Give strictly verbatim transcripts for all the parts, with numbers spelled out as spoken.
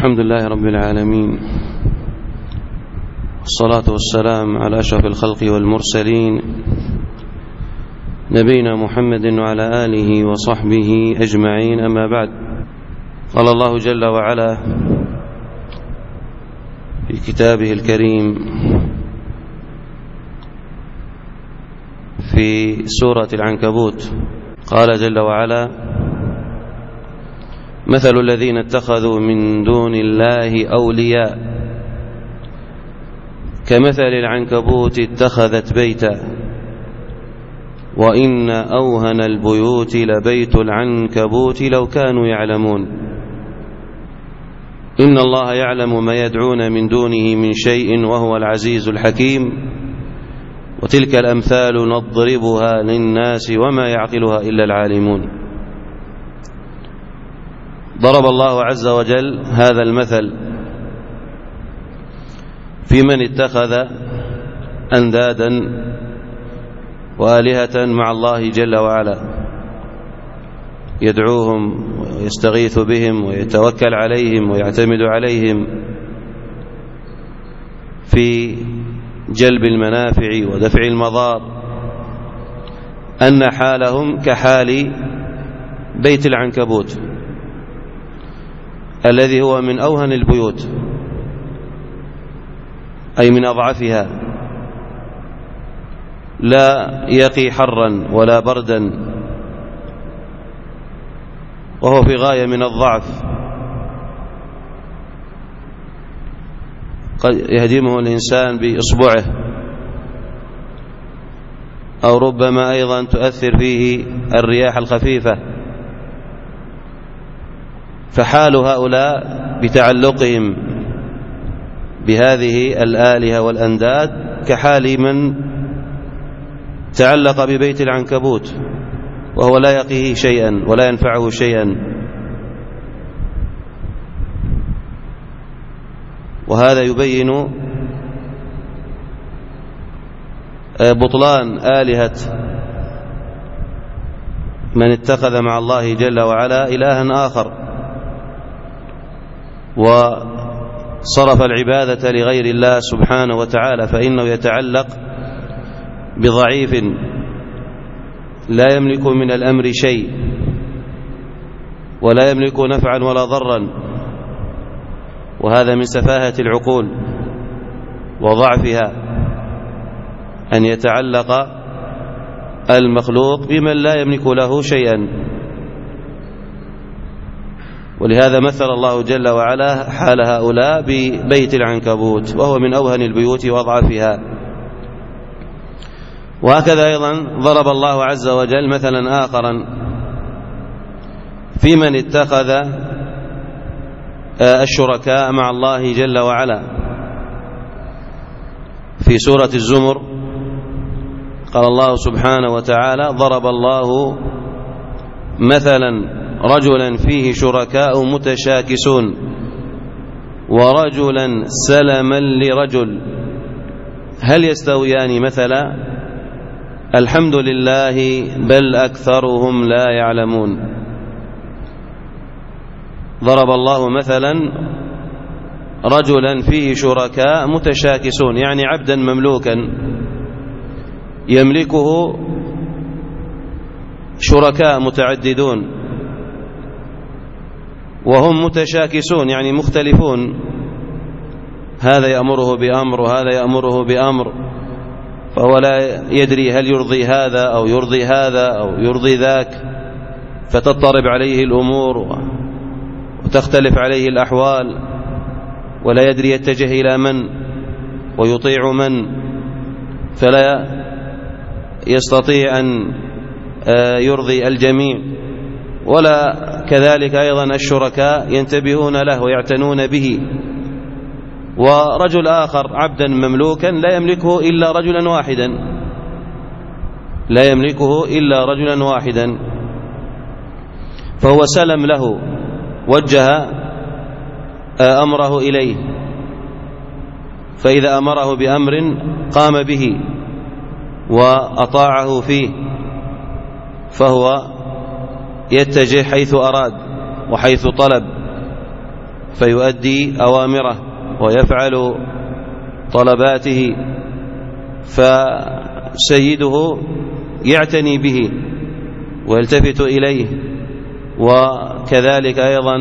الحمد لله رب العالمين، والصلاة والسلام على أشرف الخلق والمرسلين نبينا محمد وعلى آله وصحبه أجمعين. أما بعد، قال الله جل وعلا في كتابه الكريم في سورة العنكبوت، قال جل وعلا: مثل الذين اتخذوا من دون الله أولياء كمثل العنكبوت اتخذت بيتا وإن أوهن البيوت لبيت العنكبوت لو كانوا يعلمون إن الله يعلم ما يدعون من دونه من شيء وهو العزيز الحكيم وتلك الأمثال نضربها للناس وما يعقلها إلا العالمون. ضرب الله عز وجل هذا المثل في من اتخذ أندادا وآلهة مع الله جل وعلا يدعوهم ويستغيث بهم ويتوكل عليهم ويعتمد عليهم في جلب المنافع ودفع المضار، أن حالهم كحال بيت العنكبوت الذي هو من أوهن البيوت، أي من أضعفها، لا يقي حرا ولا بردا، وهو في غاية من الضعف، قد يهدمه الإنسان بإصبعه، أو ربما أيضا تؤثر فيه الرياح الخفيفة. فحال هؤلاء بتعلقهم بهذه الآلهة والأنداد كحال من تعلق ببيت العنكبوت وهو لا يقيه شيئا ولا ينفعه شيئا. وهذا يبين بطلان آلهة من اتخذ مع الله جل وعلا إلها آخر وصرف العبادة لغير الله سبحانه وتعالى، فإنه يتعلق بضعيف لا يملك من الأمر شيء ولا يملك نفعا ولا ضرا، وهذا من سفاهة العقول وضعفها أن يتعلق المخلوق بمن لا يملك له شيئا. ولهذا مثل الله جل وعلا حال هؤلاء ببيت العنكبوت وهو من أوهن البيوت وأضعفها. وهكذا أيضا ضرب الله عز وجل مثلا آخرا في من اتخذ الشركاء مع الله جل وعلا في سورة الزمر، قال الله سبحانه وتعالى: ضرب الله مثلا رجلا فيه شركاء متشاكسون ورجلا سلما لرجل هل يستويان مثلا الحمد لله بل أكثرهم لا يعلمون. ضرب الله مثلا رجلا فيه شركاء متشاكسون، يعني عبدا مملوكا يملكه شركاء متعددون وهم متشاكسون، يعني مختلفون، هذا يأمره بأمر وهذا يأمره بأمر، فهو لا يدري هل يرضي هذا أو يرضي هذا أو يرضي ذاك، فتضطرب عليه الأمور وتختلف عليه الأحوال، ولا يدري يتجه إلى من ويطيع من، فلا يستطيع أن يرضي الجميع. ولا كذلك أيضا الشركاء ينتبهون له ويعتنون به. ورجل آخر عبدا مملوكا لا يملكه إلا رجلا واحدا لا يملكه إلا رجلا واحدا فهو سلم له، وجه أمره إليه، فإذا أمره بأمر قام به وأطاعه فيه، فهو يتجه حيث أراد وحيث طلب، فيؤدي أوامره ويفعل طلباته، فسيده يعتني به ويلتفت إليه، وكذلك أيضا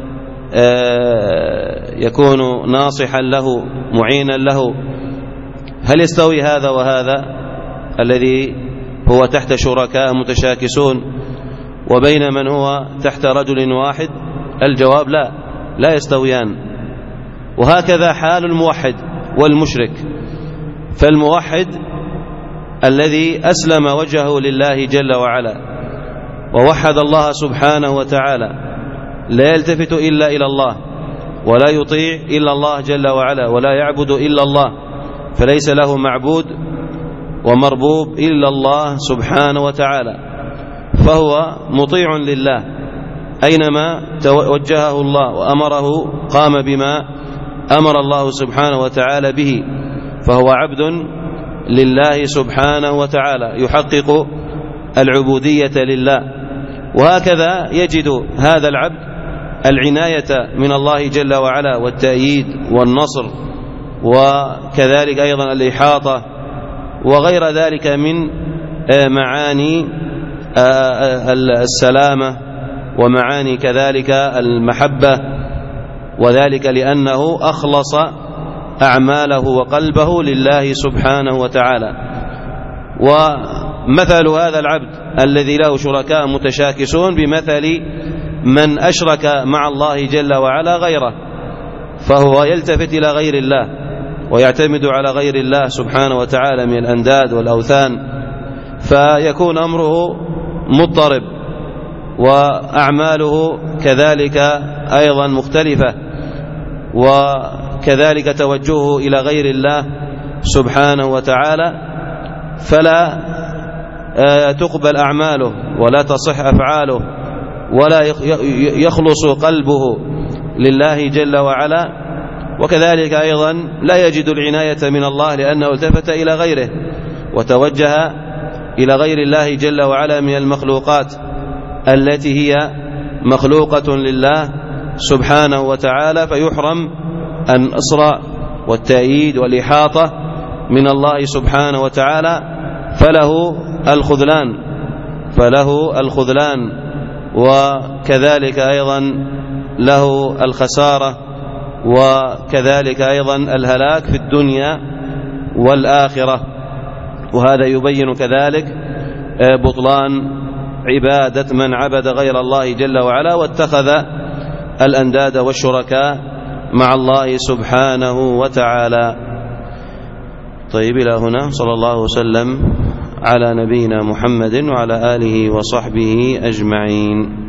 يكون ناصحا له معينا له. هل يستوي هذا وهذا الذي هو تحت شركاء متشاكسون وبين من هو تحت رجل واحد؟ الجواب لا، لا يستويان. وهكذا حال الموحد والمشرك. فالموحد الذي أسلم وجهه لله جل وعلا ووحد الله سبحانه وتعالى لا يلتفت إلا إلى الله، ولا يطيع إلا الله جل وعلا، ولا يعبد إلا الله، فليس له معبود ومربوب إلا الله سبحانه وتعالى، فهو مطيع لله أينما توجهه الله وأمره قام بما أمر الله سبحانه وتعالى به، فهو عبد لله سبحانه وتعالى يحقق العبودية لله. وهكذا يجد هذا العبد العناية من الله جل وعلا والتأييد والنصر، وكذلك أيضا الإحاطة وغير ذلك من معاني السلامة ومعاني كذلك المحبة، وذلك لأنه أخلص أعماله وقلبه لله سبحانه وتعالى. ومثل هذا العبد الذي له شركاء متشاكسون بمثل من أشرك مع الله جل وعلا غيره، فهو يلتفت إلى غير الله ويعتمد على غير الله سبحانه وتعالى من الأنداد والأوثان، فيكون أمره مضطرب وأعماله كذلك أيضا مختلفة، وكذلك توجهه إلى غير الله سبحانه وتعالى، فلا تقبل أعماله ولا تصح أفعاله ولا يخلص قلبه لله جل وعلا. وكذلك أيضا لا يجد العناية من الله لأنه التفت إلى غيره وتوجه إلى غير الله جل وعلا من المخلوقات التي هي مخلوقة لله سبحانه وتعالى، فيحرم النصر والتأييد والإحاطة من الله سبحانه وتعالى، فله الخذلان فله الخذلان وكذلك أيضا له الخسارة، وكذلك أيضا الهلاك في الدنيا والآخرة. وهذا يبين كذلك بطلان عبادة من عبد غير الله جل وعلا واتخذ الأنداد والشركاء مع الله سبحانه وتعالى. طيب، إلى هنا صلى الله وسلم على نبينا محمد وعلى آله وصحبه أجمعين.